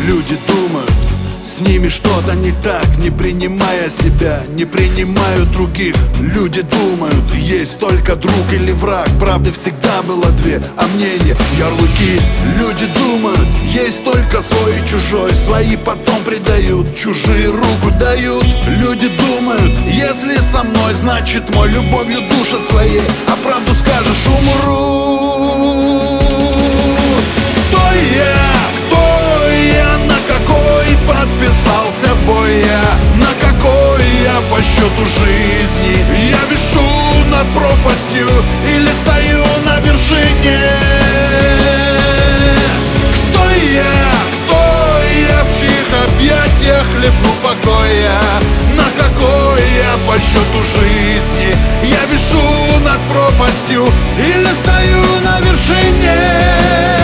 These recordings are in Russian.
Люди думают, с ними что-то не так, не принимая себя, не принимают других. Люди думают, есть только друг или враг, правды всегда было две, а мнения ярлыки. Люди думают, есть только свой и чужой, свои потом предают, чужие руку дают. Люди думают, если со мной, значит мой любовью душат своей, а правду скажешь, умрут. Кто я, на какой подписался бой я, на какой я по счету жизни? Я вишу над пропастью или стою на вершине? Кто я, в чьих объятиях хлебну покоя? На какой я по счету жизни? Я вишу над пропастью или стою на вершине?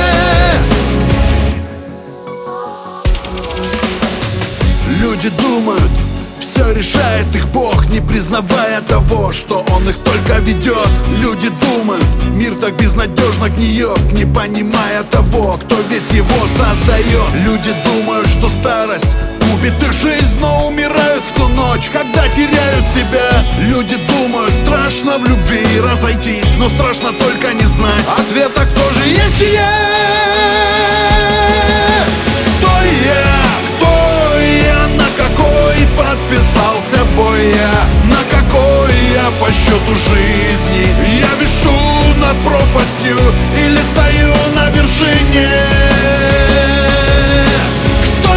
Люди думают, все решает их Бог, не признавая того, что Он их только ведет. Люди думают, мир так безнадежно гниет, не понимая того, кто весь его создает. Люди думают, что старость губит их жизнь, но умирают в ту ночь, когда теряют себя. Люди думают, страшно в любви разойтись, но страшно только не знать ответа, кто же есть я. Подписался бой я, на какой я по счету жизни? Я вишу над пропастью или стою на вершине? Кто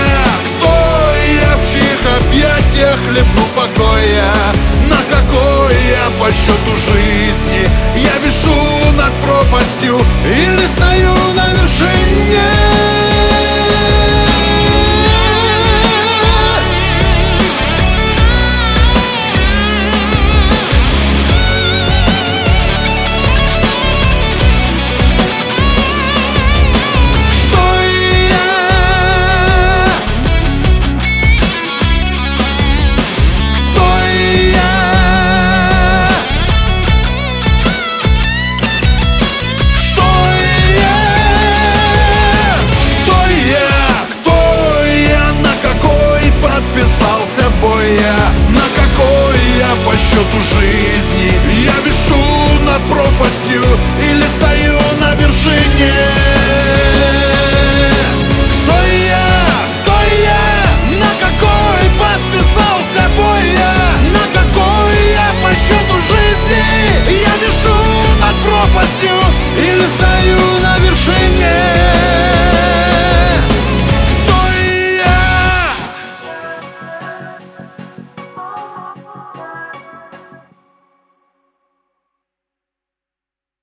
я, в чьих объятиях хлебну покоя? На какой я по счету жизни? Я вишу над пропастью или стою на вершине? Подписался бой я, на какой я по счету жизни? Я вишу над пропастью